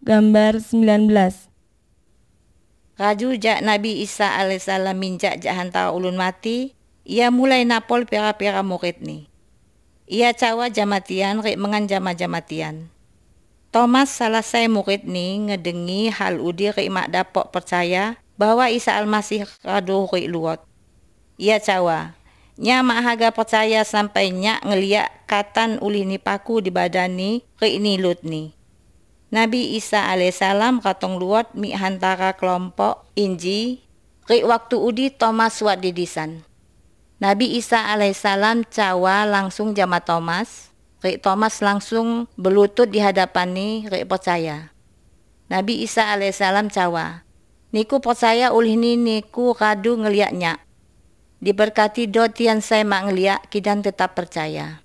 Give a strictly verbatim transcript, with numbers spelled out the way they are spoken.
Gambar sembilan belas. Raju jak Nabi Isa alaihissalam minjak jak hantara ulun mati, ia mulai napol pera-pera murid ni. Ia cawa jamatian rik mengan jama-jamatian. Thomas salah saya murid ni ngedengi hal udi rik mak dapok percaya bahwa Isa Almasih rado rik luot. Ia cawa, nya mak haga percaya sampai nyak ngeliak katan uli ni paku di badan ni rik ni lut ni. Nabi Isa alaihissalam katong luot mi hantara kelompok inji rik waktu udi Thomas wat didisan. Nabi Isa alaihissalam cawa langsung jama Thomas, rik Thomas langsung berlutut di hadapan ni rik percaya. Nabi Isa alaihissalam cawa, niku percaya ulih ni niku radu ngeliak nyak. Diberkati do tian saya mak ngeliak kidan tetap percaya.